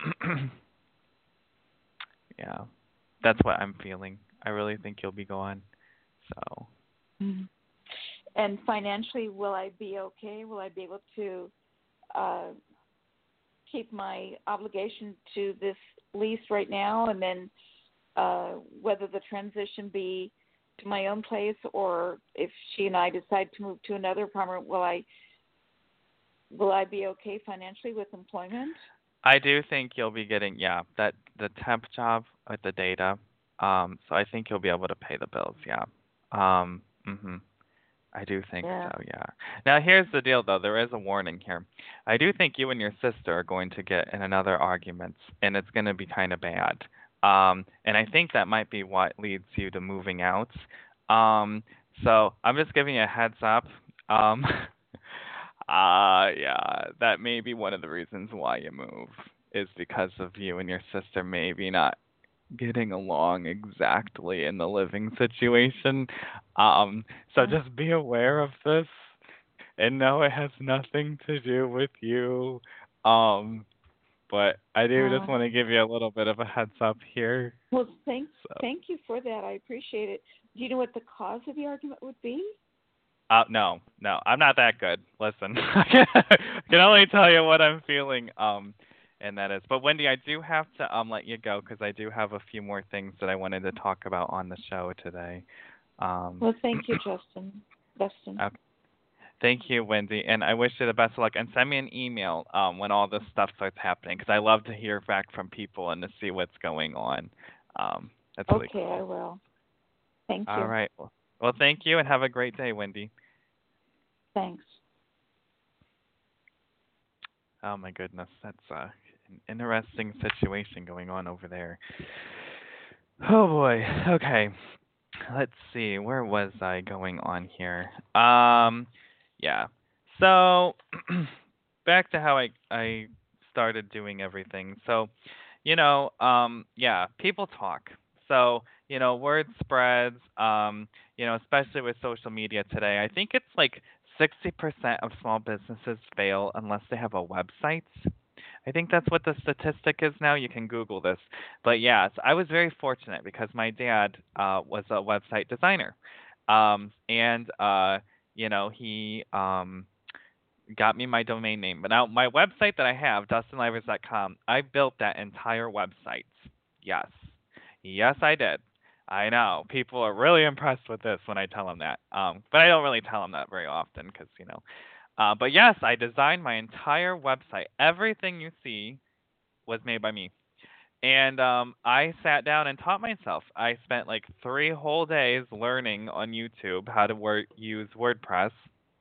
[SPEAKER 2] yeah, that's what I'm feeling. I really think you'll be gone. So,
[SPEAKER 1] Mm. And financially, will I be okay? Will I be able to uh, keep my obligation to this lease right now, and then uh, whether the transition be to my own place, or if she and I decide to move to another apartment, will I will I be okay financially with employment?
[SPEAKER 2] I do think you'll be getting, yeah, that the temp job with the data. Um, so I think you'll be able to pay the bills. Yeah. Um, mhm. I do think
[SPEAKER 1] Yeah.
[SPEAKER 2] so, yeah. Now here's the deal though, there is a warning here. I do think you and your sister are going to get in another argument and it's going to be kind of bad. Um and I think that might be what leads you to moving out. Um so I'm just giving you a heads up. Um uh yeah, that may be one of the reasons why you move is because of you and your sister maybe not getting along exactly in the living situation. Um, so
[SPEAKER 1] Uh,
[SPEAKER 2] just be aware of this and know it has nothing to do with you. Um, but I do just
[SPEAKER 1] uh,
[SPEAKER 2] want to give you a little bit of a heads up here.
[SPEAKER 1] well, thank
[SPEAKER 2] So,
[SPEAKER 1] thank you for that. I appreciate it. Do you know what the cause of the argument would be?
[SPEAKER 2] uh, no, no, I'm not that good. Listen, I can only tell you what I'm feeling. Um, and that is. But Wendy, I do have to um let you go because I do have a few more things that I wanted to talk about on the show today. Um,
[SPEAKER 1] Well, thank you, Justin. Justin.
[SPEAKER 2] okay. Thank you, Wendy, and I wish you the best of luck. And send me an email um, when all this stuff starts happening, because I love to hear back from people and to see what's going on. Um, that's really
[SPEAKER 1] Okay, I
[SPEAKER 2] cool.
[SPEAKER 1] will. Thank
[SPEAKER 2] All
[SPEAKER 1] you.
[SPEAKER 2] right. Well, well, thank you, and have a great day, Wendy.
[SPEAKER 1] Thanks.
[SPEAKER 2] Oh my goodness, that's uh, an interesting situation going on over there. Oh boy. Okay. Let's see. Where was I going on here? Um, yeah. So back to how I I started doing everything. So, you know, um, yeah, people talk. So, you know, word spreads. Um, you know, especially with social media today. I think it's like sixty percent of small businesses fail unless they have a website. I think that's what the statistic is now. You can Google this. But yes, I was very fortunate because my dad uh, was a website designer. Um, and, uh, you know, he um, got me my domain name. But now my website that I have, dustin livers dot com, I built that entire website. Yes. Yes, I did. I know. People are really impressed with this when I tell them that. Um, but I don't really tell them that very often because, you know, uh, but yes, I designed my entire website. Everything you see was made by me. And um, I sat down and taught myself. I spent like three whole days learning on YouTube how to wor- use WordPress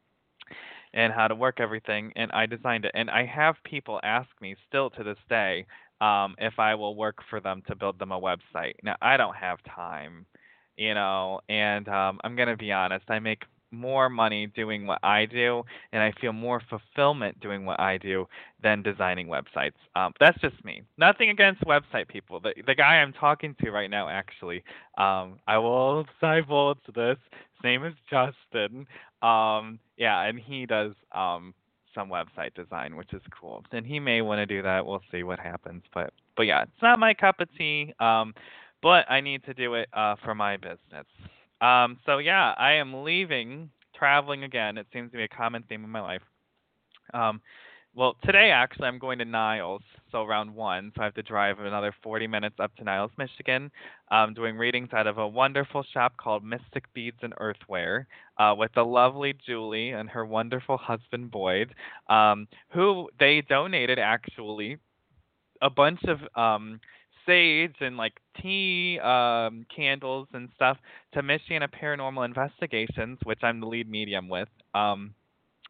[SPEAKER 2] and how to work everything, and I designed it. And I have people ask me still to this day um, if I will work for them to build them a website. Now I don't have time, you know, and um, I'm gonna be honest. I make more money doing what I do, and I feel more fulfillment doing what I do than designing websites. Um, that's just me. Nothing against website people. The the guy I'm talking to right now, actually, um, I will divulge this. His name is Justin. Um, yeah, and he does um some website design, which is cool. And he may want to do that. We'll see what happens. But but yeah, it's not my cup of tea. Um, but I need to do it uh for my business. Um, so yeah, I am leaving, traveling again. It seems to be a common theme in my life. Um, well, today actually I'm going to Niles, so around one, so I have to drive another forty minutes up to Niles, Michigan. I'm doing readings out of a wonderful shop called Mystic Beads and Earthware, uh, with the lovely Julie and her wonderful husband Boyd, um, who they donated actually a bunch of um, sage and like tea um, candles and stuff to Michiana Paranormal Investigations, which I'm the lead medium with. Um,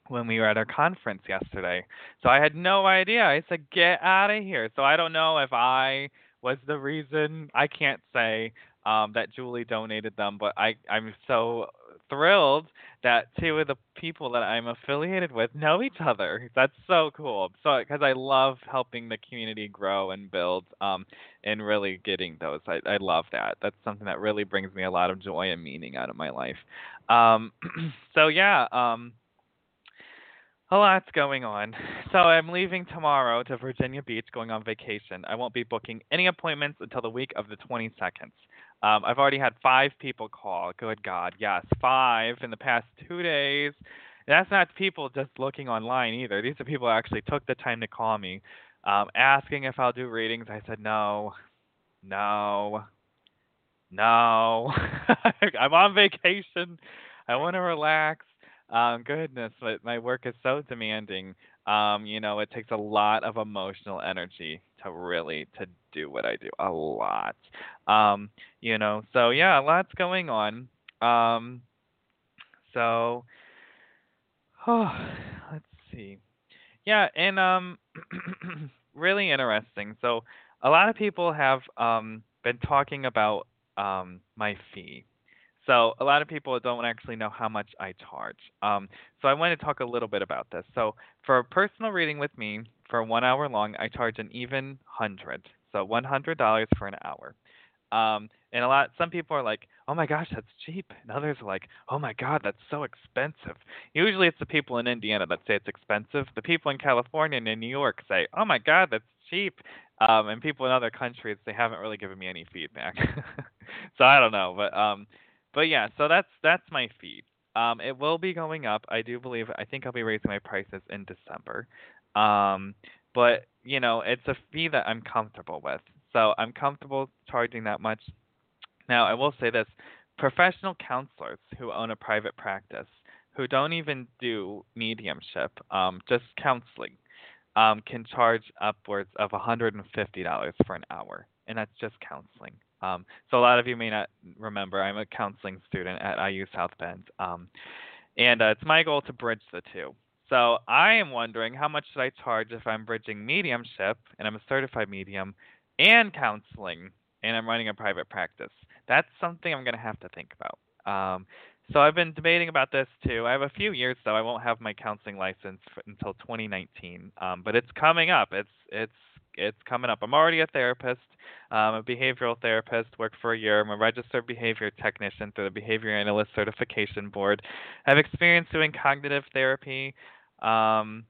[SPEAKER 2] when we were at our conference yesterday. So I had no idea. I said, "Get out of here." So I don't know if I was the reason. I can't say um, that Julie donated them, but I I'm so thrilled that two of the people that I'm affiliated with know each other. That's so cool. So because I love helping the community grow and build, um, and really getting those. I I love that. That's something that really brings me a lot of joy and meaning out of my life. Um, so yeah. Um, a lot's going on. So I'm leaving tomorrow to Virginia Beach, going on vacation. I won't be booking any appointments until the week of the twenty-second. Um, I've already had five people call. Good God, yes, five in the past two days. That's not people just looking online either. These are people who actually took the time to call me, um, asking if I'll do readings. I said no, no, no. I'm on vacation. I want to relax. Um, goodness, but my work is so demanding. Um, you know, it takes a lot of emotional energy to really to do what I do. A lot. Um, you know, so yeah, a lot's going on. Um, so let's see. Yeah, and um really interesting. So a lot of people have um been talking about um my fee. So a lot of people don't actually know how much I charge. Um so I want to talk a little bit about this. So for a personal reading with me for one hour long, I charge an even hundred. So one hundred dollars for an hour. Um, and a lot, some people are like, "Oh my gosh, that's cheap," and others are like, "Oh my God, that's so expensive." Usually, it's the people in Indiana that say it's expensive. The people in California and in New York say, "Oh my God, that's cheap," um, and people in other countries they haven't really given me any feedback. So I don't know, but um, but yeah, so that's that's my fee. Um, it will be going up. I do believe. I think I'll be raising my prices in December. Um, but you know, it's a fee that I'm comfortable with. So I'm comfortable charging that much. Now, I will say this, professional counselors who own a private practice, who don't even do mediumship, um, just counseling, um, can charge upwards of one hundred fifty dollars for an hour, and that's just counseling. Um, so a lot of you may not remember, I'm a counseling student at I U South Bend. Um, and uh, it's my goal to bridge the two. So I am wondering how much should I charge if I'm bridging mediumship and I'm a certified medium and counseling and I'm running a private practice. That's something I'm going to have to think about. Um, so I've been debating about this too. I have a few years though. I won't have my counseling license f- until twenty nineteen, um, but it's coming up. It's it's it's coming up. I'm already a therapist. I'm a behavioral therapist. Worked for a year. I'm a registered behavior technician through the Behavior Analyst Certification Board. I have experience doing cognitive therapy, um,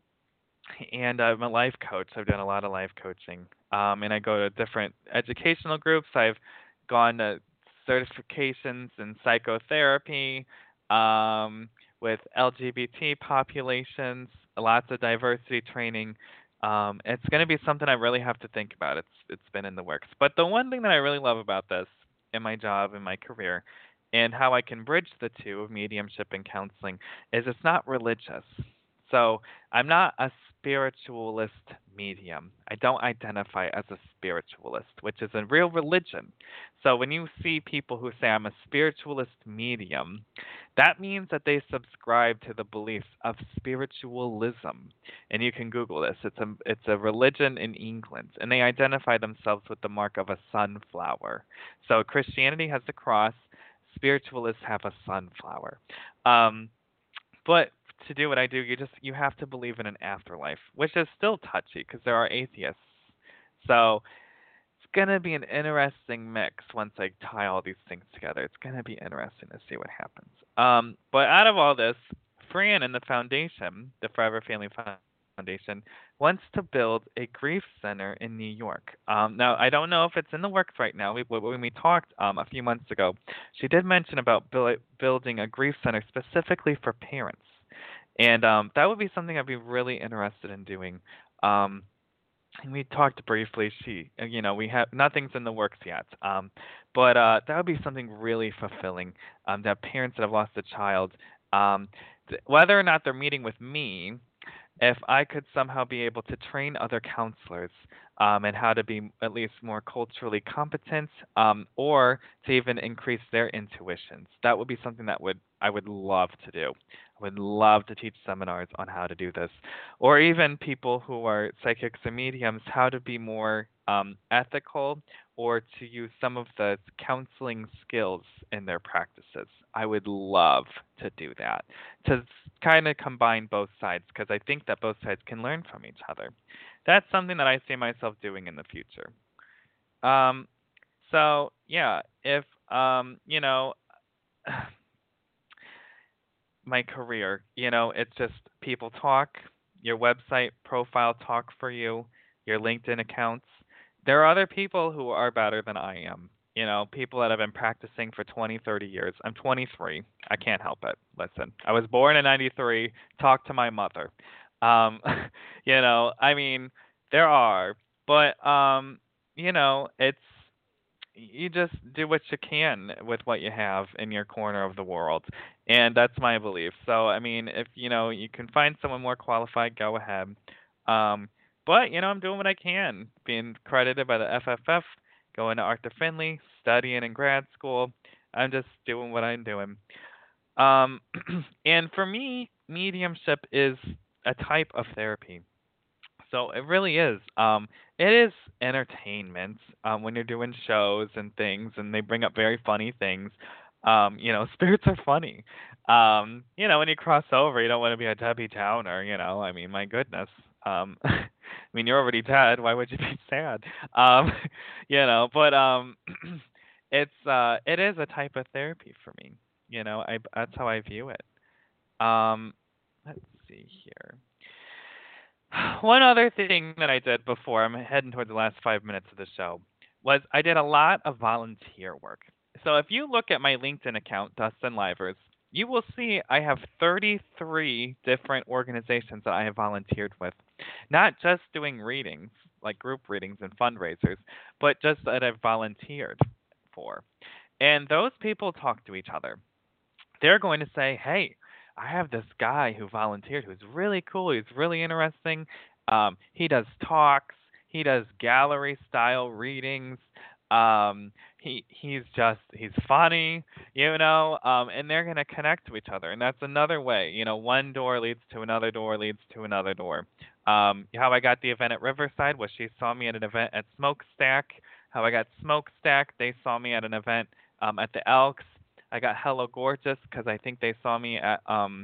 [SPEAKER 2] and I'm a life coach. I've done a lot of life coaching, um, and I go to different educational groups. I've gone to certifications in psychotherapy um, with L G B T populations, lots of diversity training. Um, it's going to be something I really have to think about. It's it's been in the works. But the one thing that I really love about this in my job in my career and how I can bridge the two of mediumship and counseling is it's not religious. So I'm not a spiritualist medium. I don't identify as a spiritualist, which is a real religion. So when you see people who say I'm a spiritualist medium, that means that they subscribe to the beliefs of spiritualism. And you can Google this. It's a it's a religion in England, and they identify themselves with the mark of a sunflower. So Christianity has the cross. Spiritualists have a sunflower. Um, but to do what I do, you just you have to believe in an afterlife, which is still touchy because there are atheists. So it's gonna be an interesting mix once I tie all these things together. It's gonna be interesting to see what happens. Um, but out of all this, Fran and the foundation, the Forever Family Foundation, wants to build a grief center in New York. Um, now I don't know if it's in the works right now. We, when we talked um, a few months ago, she did mention about build, building a grief center specifically for parents, and um, that would be something I'd be really interested in doing. Um, and we talked briefly. She, uh, you know, we have nothing's in the works yet. Um, but uh, that would be something really fulfilling. Um, that parents that have lost a child, um, th- whether or not they're meeting with me, if I could somehow be able to train other counselors um, and how to be at least more culturally competent, um, or to even increase their intuitions, that would be something that would I would love to do. I would love to teach seminars on how to do this, or even people who are psychics and mediums how to be more um, ethical or to use some of the counseling skills in their practices. I would love to do that to kind of combine both sides because I think that both sides can learn from each other. That's something that I see myself doing in the future. Um, so yeah, if um, you know, my career. You know, it's just people talk, your website profile talk for you, your LinkedIn accounts. There are other people who are better than I am. You know, people that have been practicing for twenty, thirty years. I'm twenty-three. I can't help it. Listen, I was born in ninety-three. Talk to my mother. Um, you know, I mean, there are, but um, you know, it's you just do what you can with what you have in your corner of the world, and that's my belief. So I mean, if you know you can find someone more qualified, go ahead. um but you know, I'm doing what I can, being credited by the F F F, going to Arthur Finley, studying in grad school. I'm just doing what I'm doing. um and for me, mediumship is a type of therapy. So it really is. Um, it is entertainment um, when you're doing shows and things, and they bring up very funny things. Um, you know, spirits are funny. Um, you know, when you cross over, you don't want to be a Debbie Downer. You know, I mean, my goodness. Um, I mean, you're already dead. Why would you be sad? Um, you know, but um, it's uh, it is a type of therapy for me. You know, I that's how I view it. Um, let's see here. One other thing that I did before, I'm heading toward the last five minutes of the show, was I did a lot of volunteer work. So if you look at my LinkedIn account, Dustin Livers, you will see I have thirty-three different organizations that I have volunteered with. Not just doing readings, like group readings and fundraisers, but just that I've volunteered for. And those people talk to each other. They're going to say, "Hey, I have this guy who volunteered who's really cool. He's really interesting. Um, he does talks. He does gallery style readings. Um, he he's just he's funny, you know. Um, and they're gonna connect to each other, and that's another way. You know, one door leads to another door leads to another door. Um, how I got the event at Riverside was she saw me at an event at Smokestack. How I got Smokestack, they saw me at an event um, at the Elks. I got Hello Gorgeous because I think they saw me at um,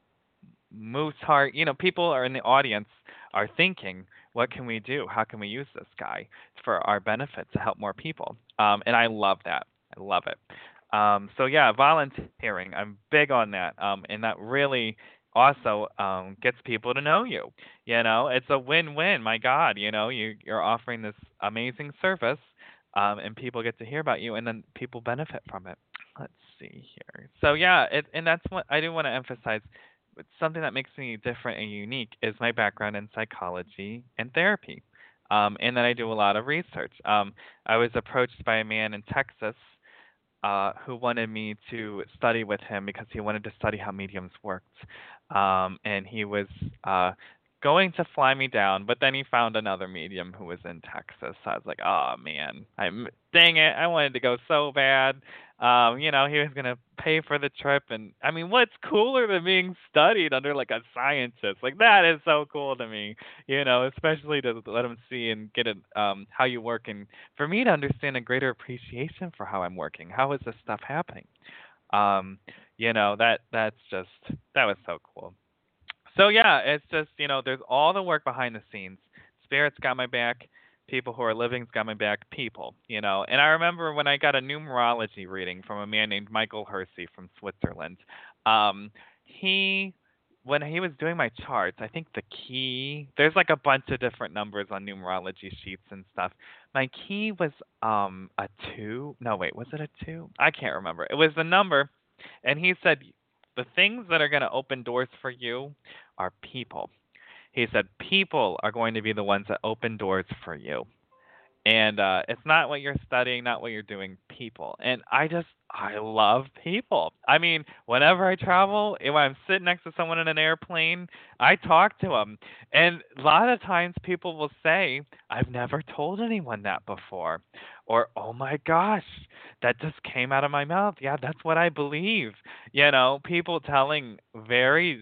[SPEAKER 2] Moose Heart. You know, people are in the audience are thinking, what can we do? How can we use this guy for our benefit to help more people? Um, and I love that. I love it. Um, so yeah, volunteering. I'm big on that, um, and that really also um, gets people to know you. You know, it's a win-win. My God, you know, you you're offering this amazing service, um, and people get to hear about you, and then people benefit from it. Let's see here. So yeah, it, and that's what I do want to emphasize. It's something that makes me different and unique is my background in psychology and therapy, um, and then I do a lot of research. Um, I was approached by a man in Texas uh, who wanted me to study with him because he wanted to study how mediums worked. Um, and he was uh, going to fly me down, but then he found another medium who was in Texas. So I was like, oh man, I'm dang it, I wanted to go so bad. Um, you know, he was gonna pay for the trip, and I mean, what's cooler than being studied under like a scientist? Like that is so cool to me. You know, especially to let him see and get it, um, how you work, and for me to understand a greater appreciation for how I'm working. How is this stuff happening? Um, you know, that that's just that was so cool. So yeah, it's just, you know, there's all the work behind the scenes. Spirits got my back. People who are living's got my back. People, you know. And I remember when I got a numerology reading from a man named Michael Hersey from Switzerland. Um, he when he was doing my charts, I think the key there's like a bunch of different numbers on numerology sheets and stuff. My key was um a two. No, wait, was it a two? I can't remember. It was the number, and he said the things that are going to open doors for you are people. He said people are going to be the ones that open doors for you. And uh, it's not what you're studying, not what you're doing, people. And I just, I love people. I mean, whenever I travel, if I'm sitting next to someone in an airplane, I talk to them. And a lot of times people will say, I've never told anyone that before. Or, oh my gosh, that just came out of my mouth. Yeah, that's what I believe. You know, people telling very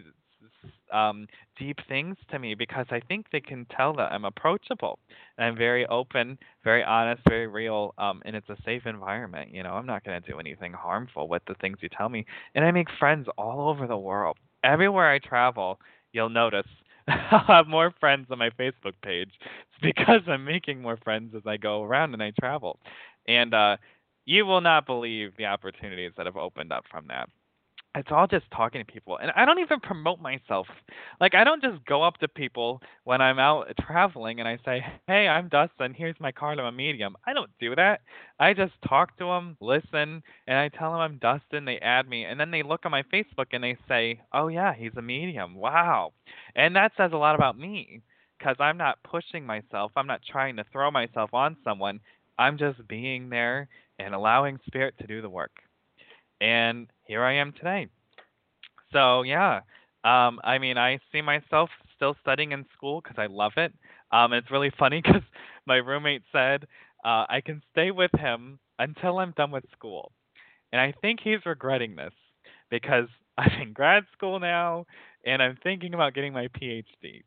[SPEAKER 2] um, deep things to me because I think they can tell that I'm approachable and I'm very open, very honest, very real, um, and it's a safe environment. You know, I'm not going to do anything harmful with the things you tell me, and I make friends all over the world. Everywhere I travel, you'll notice I'll have more friends on my Facebook page. It's because I'm making more friends as I go around and I travel, and uh, you will not believe the opportunities that have opened up from that. It's all just talking to people, and I don't even promote myself. Like, I don't just go up to people when I'm out traveling and I say, "Hey, I'm Dustin. Here's my card. I'm a medium." I don't do that. I just talk to them, listen, and I tell them I'm Dustin. They add me, and then they look on my Facebook and they say, "Oh yeah, he's a medium. Wow," and that says a lot about me because I'm not pushing myself. I'm not trying to throw myself on someone. I'm just being there and allowing spirit to do the work. And here I am today. So yeah, um, I mean, I see myself still studying in school because I love it. Um, it's really funny because my roommate said uh, I can stay with him until I'm done with school, and I think he's regretting this because I'm in grad school now, and I'm thinking about getting my PhD.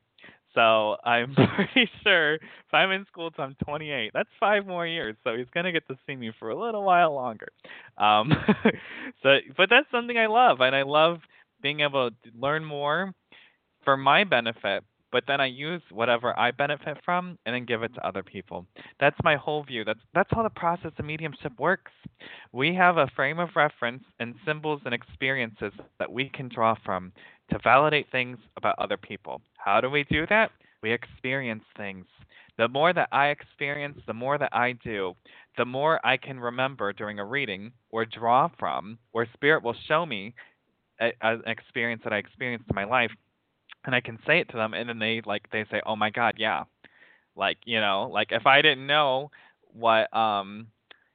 [SPEAKER 2] So I'm pretty sure if I'm in school till I'm twenty-eight, that's five more years. So he's gonna get to see me for a little while longer. Um, so, but that's something I love, and I love being able to learn more for my benefit, but then I use whatever I benefit from and then give it to other people. That's my whole view. That's that's how the process of mediumship works. We have a frame of reference and symbols and experiences that we can draw from to validate things about other people. How do we do that? We experience things. The more that I experience, the more that I do, the more I can remember during a reading or draw from, or spirit will show me a, a- an experience that I experienced in my life, and I can say it to them, and then they like they say, "Oh my God, yeah." Like you know, like if I didn't know what um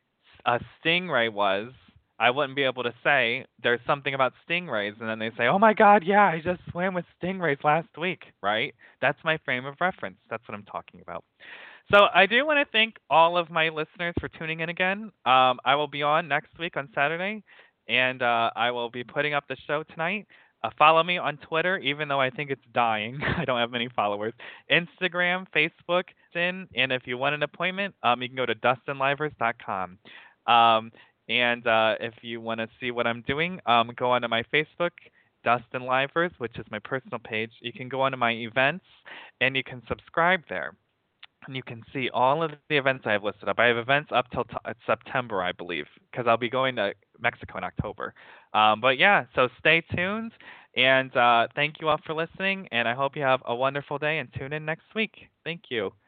[SPEAKER 2] a stingray was, I wouldn't be able to say there's something about stingrays, and then they say, "Oh my God, yeah, I just swam with stingrays last week." Right? That's my frame of reference. That's what I'm talking about. So I do want to thank all of my listeners for tuning in again. Um, I will be on next week on Saturday, and uh, I will be putting up the show tonight. Uh, follow me on Twitter, even though I think it's dying. I don't have many followers. Instagram, Facebook, and if you want an appointment, um, you can go to dustin livers dot com. Um, and uh, if you want to see what I'm doing, um, go onto my Facebook, Dustin Livers, which is my personal page. You can go onto my events, and you can subscribe there, and you can see all of the events I have listed up. I have events up till t- uh, September, I believe, because I'll be going to Mexico in October. Um, but yeah, so stay tuned, and uh, thank you all for listening, and I hope you have a wonderful day, and tune in next week. Thank you.